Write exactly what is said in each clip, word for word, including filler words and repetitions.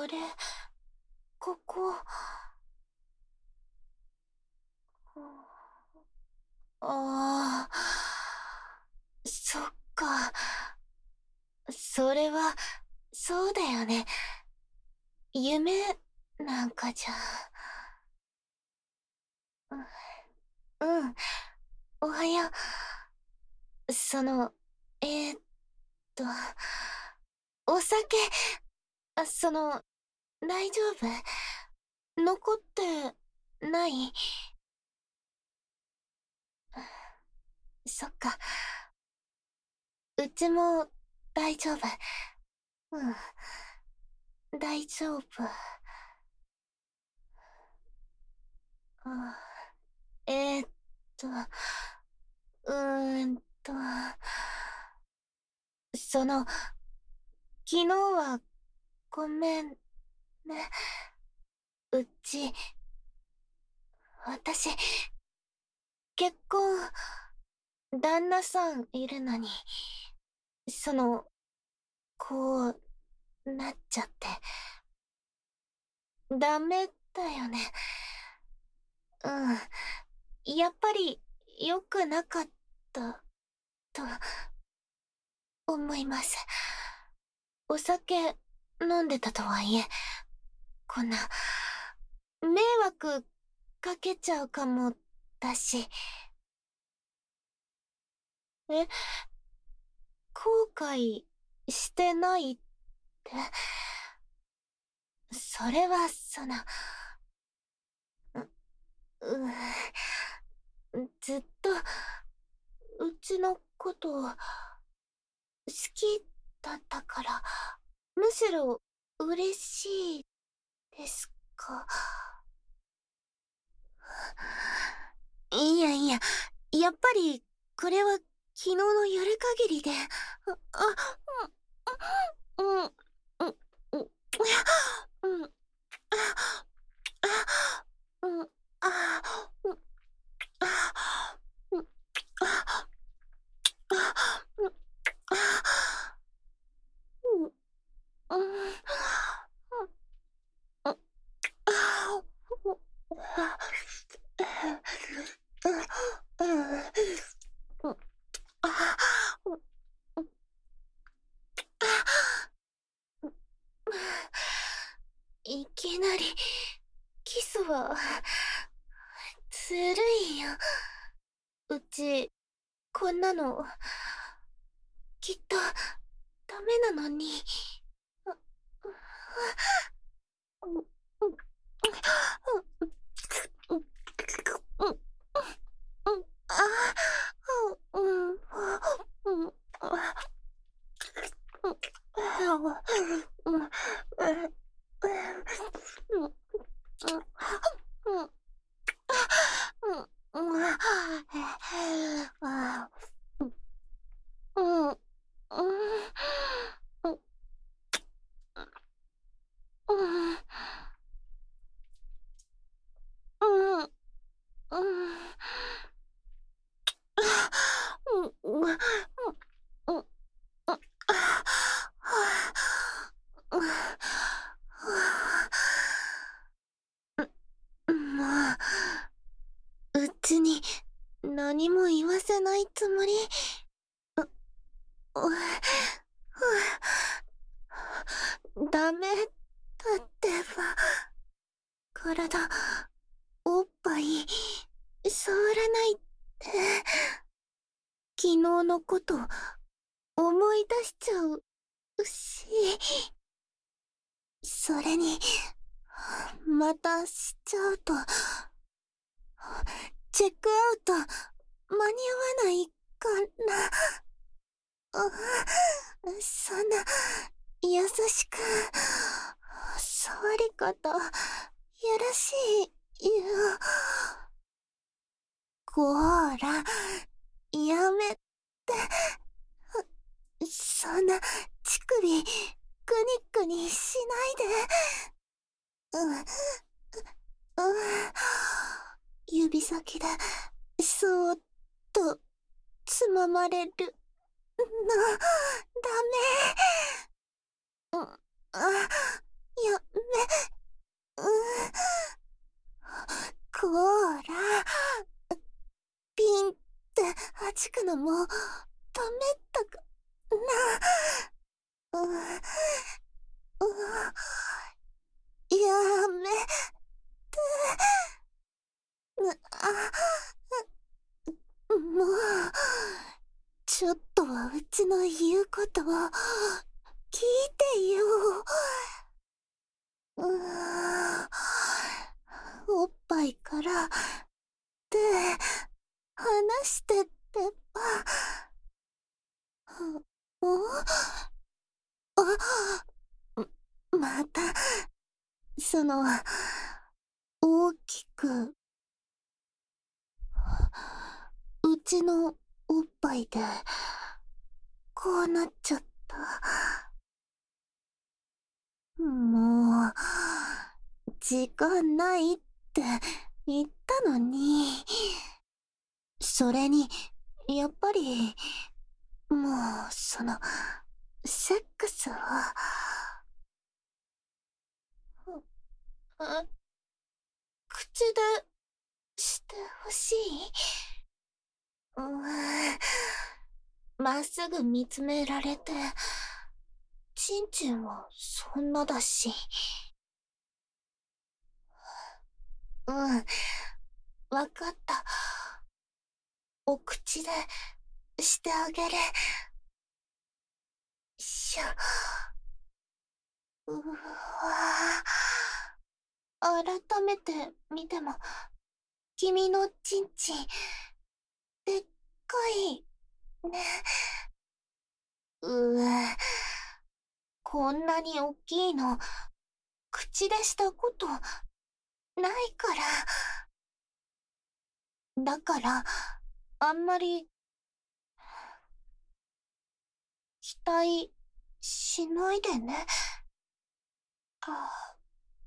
あれ、ここ。ああ、そっか。それは、そうだよね。夢なんかじゃ。うん、うん、おはよう。その、えーっと、お酒、あその、大丈夫？残ってない？そっか。うちも大丈夫。うん、大丈夫。あ、えーっと、うーんと、その、昨日はごめんね。うち、私、結婚、旦那さんいるのに、その、こう、なっちゃって。ダメだよね。うん。やっぱり、良くなかった、と、思います。お酒、飲んでたとはいえ、こんな、迷惑かけちゃうかも、だし。え、後悔してないって、それは、その、う、うん、ずっと、うちのことを、好きだったから、むしろ、嬉しいですか？いやいや、やっぱり、これは、昨日のやる限りで、あ、あ、うん、うん、うん、うん、うん、うん、あ、うん、あ、うん、あ、うん、うん、うん、うん、いきなり、キスは、ずるいよ。うち、こんなの、きっと、ダメなのに。もう、うちに何も言わせないつもり？う、う、ダメだってば。体、おっぱい、触らないって。昨日のこと思い出しちゃうし。それに、またしちゃうと、チェックアウト間に合わないかな。あ、そんな、優しく、触り方、やらしいよ。こーら、やめて。そんな、乳首、くにくにしないで。うん、うん、指先で、そーっと、つままれる、の、ダメ。うん、あ、 やめ、うこーら、ピンって弾くのも、ダメだかな。う、う、やめて、あ、もう、ちょっとはうちの言うことを、聞いてよ。うーおっぱいから手離してってば。おあ、またその大きくうちのおっぱいでこうなっちゃった。もう時間ないって言ったのに。それにやっぱりもうそのセックスはあ口でしてほしい。うーん、まっすぐ見つめられてちんちんはそんなだし。うん、わかった。お口でしてあげる。しょ。うわあ、改めて見ても君のちんちんでっかいね。うわ、こんなにおっきいの口でしたことないから。だからあんまり期待しないでね。あ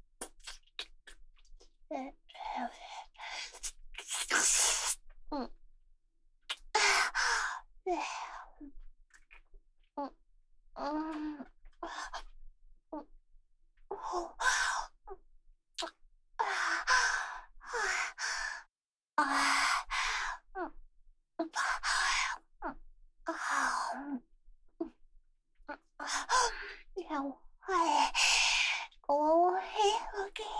え、え、うん。え、うん、うん、うん、ほ、ああ、うん、うん、ああ、いや、はい、おい、おき、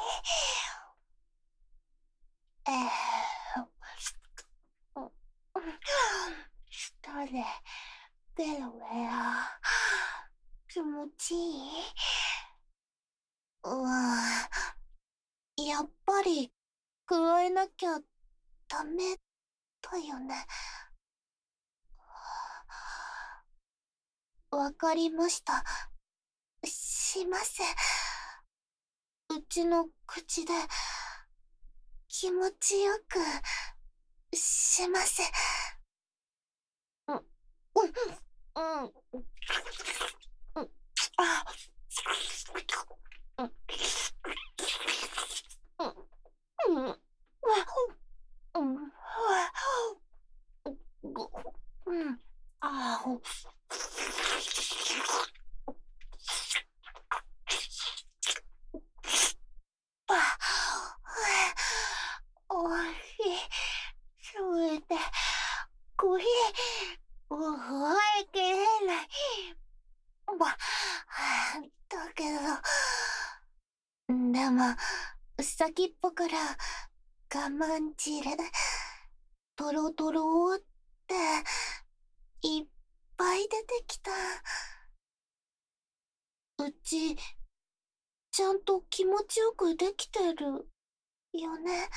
えー、うん、下で、ベロベロ、気持ちいい。うわ、やっぱり、加えなきゃダメだよね。わかりました。します。うちの口で気持ちよくします。うん、うん、うん、うん、うん、あ、うん、うん、うん、うん、うん、ご、うん、あ、あ、おいしい。それで、これ、覚えきれない。ま、だけど、でも、先っぽから我慢汁、トロトロっていっぱい出てきた。うち、ちゃんと気持ちよくできてるよね。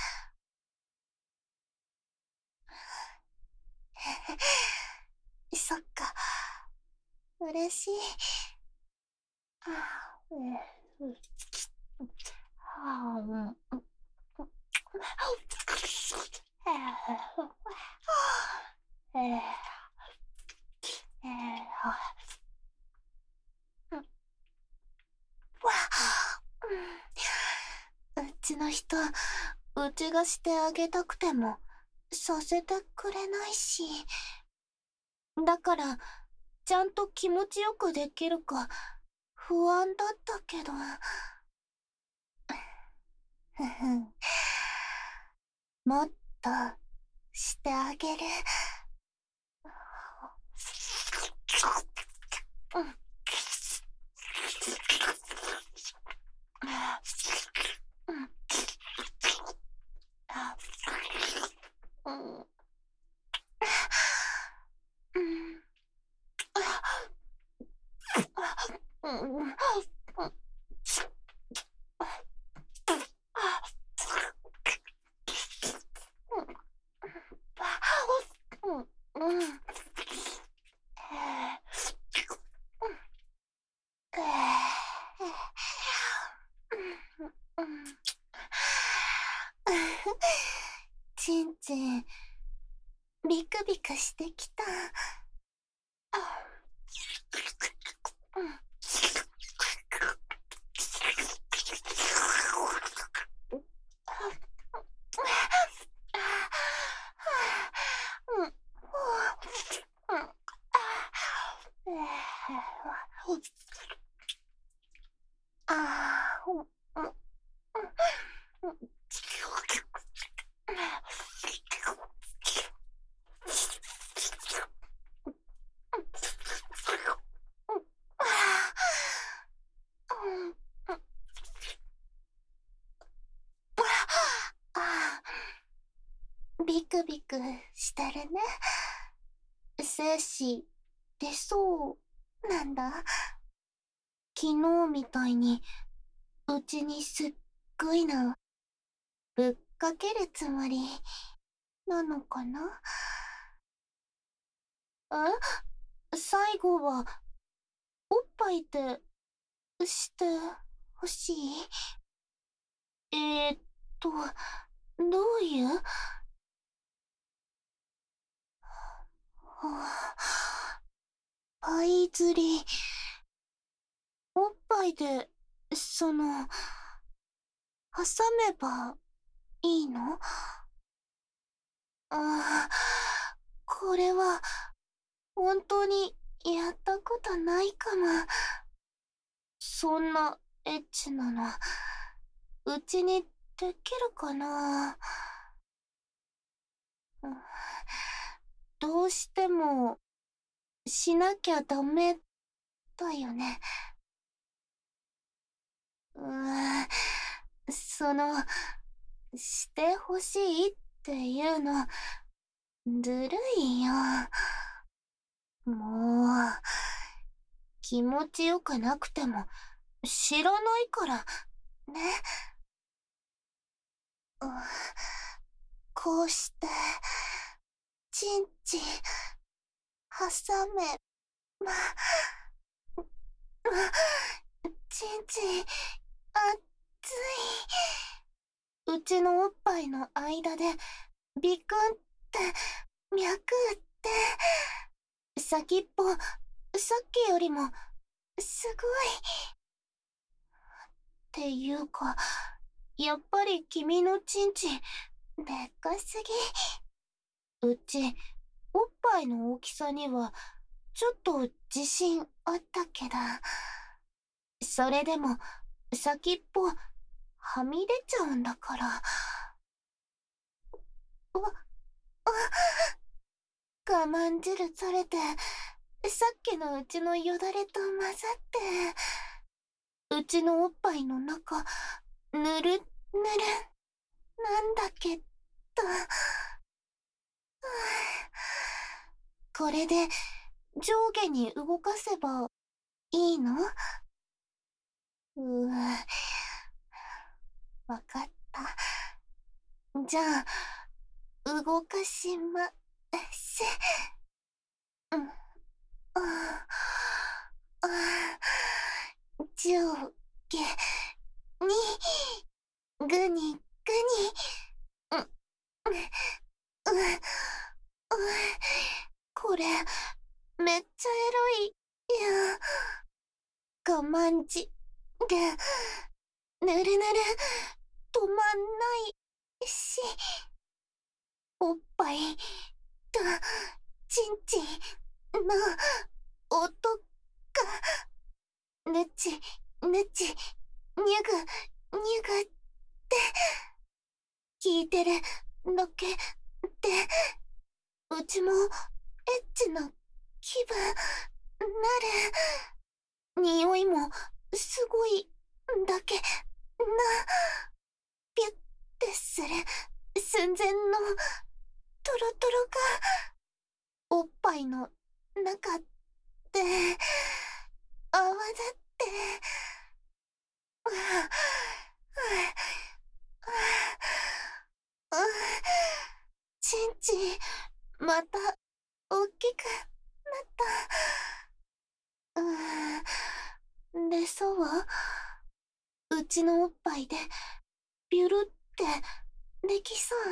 そっか、嬉しい。はあ、うん、はあ、うん、うん、えー、えー、うん、わあ、うん、うちの人、うちがしてあげたくても、させてくれないし。だから、ちゃんと気持ちよくできるか、不安だったけど。 ふふん。もっとしてあげる。うん。うん。うん。うん。うん。うん。うん。ちんちん、ビクビクしてきた。うん。ビクビクしてるね。精子出そうなんだ。昨日みたいにうちにすっごいのぶっかけるつもりなのかな。え、最後はおっぱいでしてほしい。えー、っとどういう、はあ、パイ釣り、おっぱいで、その、挟めばいいの？ああ、これは、本当にやったことないかも。そんなエッチなの、うちにできるかな？どうしても、しなきゃダメだよね。うーん、その、してほしいっていうの、ずるいよ。もう、気持ちよくなくても、知らないから、ね。うん、こうして、ちんちん、挟め、ま、ちんちん、あっつい。うちのおっぱいの間で、ビクンって、脈って、先っぽ、さっきよりも、すごい。っていうか、やっぱり君のちんちん、でっかすぎ。うち、おっぱいの大きさには、ちょっと自信あったけど、それでも、先っぽ、はみ出ちゃうんだから。うわ、我慢汁されて、さっきのうちのよだれと混ざって、うちのおっぱいの中、ぬる、ぬる、なんだけど。これで、上下に動かせば、いいの？うぅ。わかった。じゃあ、動かしま、す。うん。ああ、上下、に、ぐに、ぐに、うん、うん、うん、これ、めっちゃエロいや。我慢汁、ぬるぬる、止まんないし、おっぱいと、ちんちんの音が、ぬち、ぬち、にゅぐ、にゅぐって、 聞いてるだけで、うちもエッチな気分なる。匂いもすごいだけな、ピュッてする寸前のトロトロがおっぱいの中で泡立って、はぁ、はぁ、はぁ、ちんちんまた大きくなった。うーん、でそうはうちのおっぱいでビュルってできそう？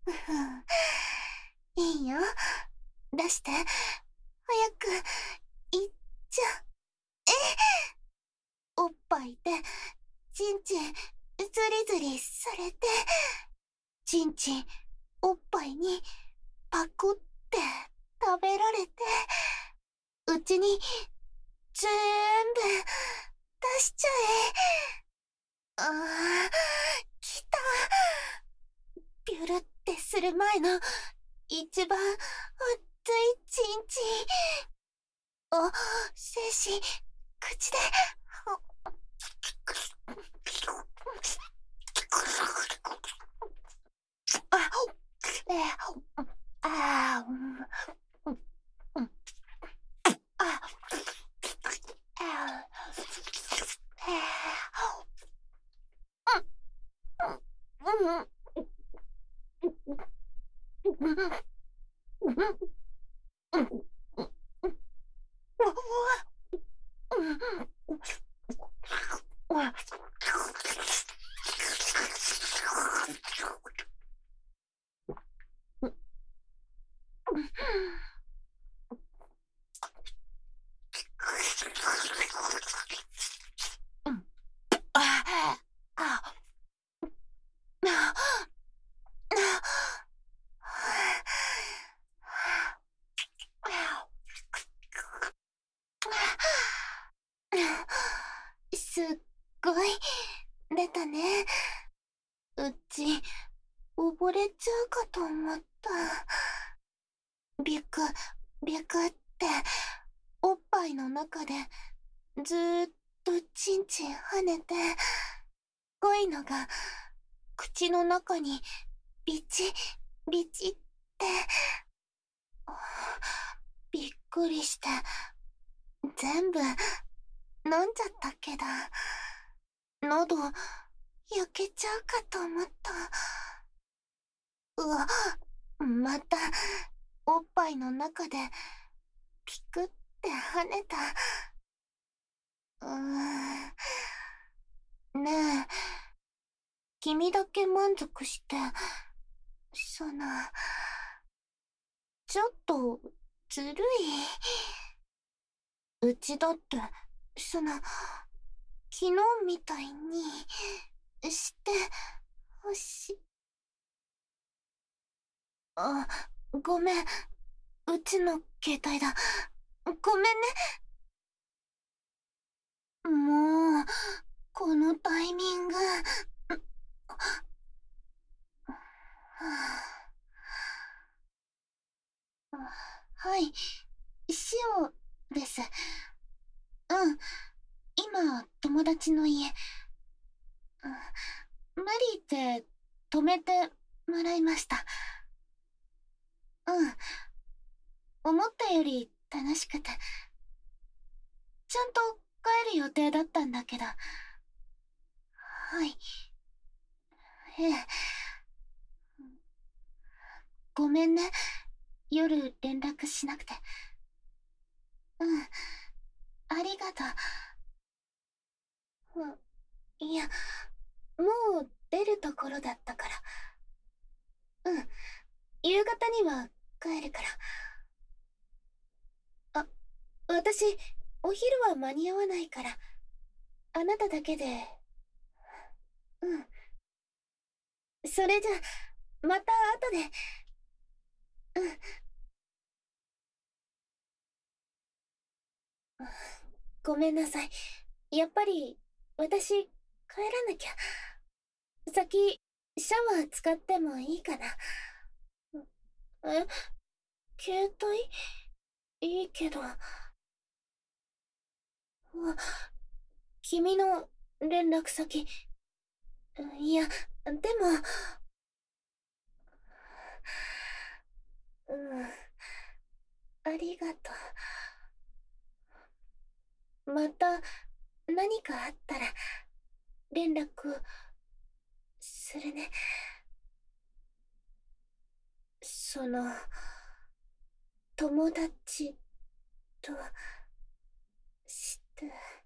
うふん、いいよ、出して、早くいっちゃえ。おっぱいでちんちんズリズリされて、ちんちんおっぱいにパクって食べられて、うちにぜーんぶ出しちゃえ。あー、来た。ビュルってする前の一番熱いちんちん。あ、精子、口で。あ、え、あ、うん、うん、あ、あ、うん、うん、すっごい出たね。うち溺れちゃうかと思った。ビュクビュクっておっぱいの中でずーっとチンチン跳ねて、濃いのが口の中にビチビチって。びっくりして全部飲んじゃったけど、喉焼けちゃうかと思った。うわ、またおっぱいの中でピクって跳ねた。うーん、ねえ、君だけ満足して、その、ちょっとずるい。うちだって、その、昨日みたいにしてほしい。あ、ごめん、うちの携帯だ。ごめんね。もう、このタイミング。はい、塩です。うん、今、友達の家。無理って止めてもらいました。うん、思ったより楽しくて。ちゃんと帰る予定だったんだけど。はい。ええ。ごめんね。夜連絡しなくて。うん。ありがとう。うん。いや、もう出るところだったから。うん。夕方には帰るから。あ、私、お昼は間に合わないから。あなただけで。うん。それじゃ、また後で。うん。ごめんなさい。やっぱり、私、 帰らなきゃ。先、シャワー使ってもいいかな。え、携帯いいけど。わ、君の連絡先。いや、でも、うん、ありがとう。また何かあったら連絡するね。その、友達として。